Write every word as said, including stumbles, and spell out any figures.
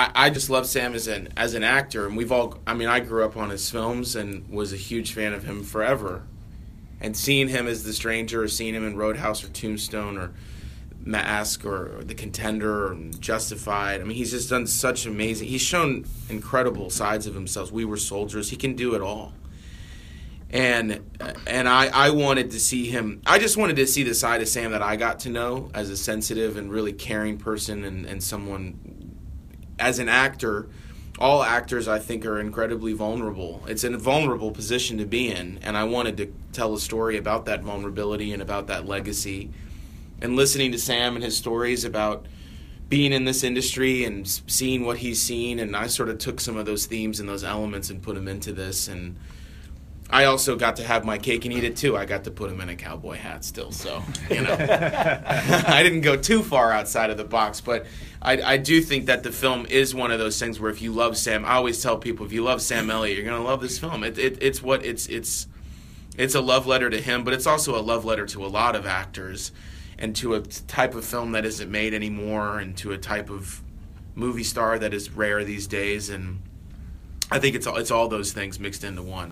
I, I just love Sam as an as an actor, and we've all. I mean, I grew up on his films and was a huge fan of him forever. And seeing him as the stranger, or seeing him in Roadhouse or Tombstone or Mask or, or The Contender or Justified. I mean, he's just done such amazing. He's shown incredible sides of himself. We Were Soldiers. He can do it all. And and I, I wanted to see him. I just wanted to see the side of Sam that I got to know as a sensitive and really caring person, and, and someone. As an actor, all actors, I think, are incredibly vulnerable. It's a vulnerable position to be in, and I wanted to tell a story about that vulnerability and about that legacy. And listening to Sam and his stories about being in this industry and seeing what he's seen, and I sort of took some of those themes and those elements and put them into this. And I also got to have my cake and eat it too. I got to put him in a cowboy hat still, so, you know. I didn't go too far outside of the box, but I, I do think that the film is one of those things where if you love Sam, I always tell people, if you love Sam Elliott, you're going to love this film. It, it, it's what it's it's it's a love letter to him, but it's also a love letter to a lot of actors and to a type of film that isn't made anymore, and to a type of movie star that is rare these days. And I think it's all, it's all those things mixed into one.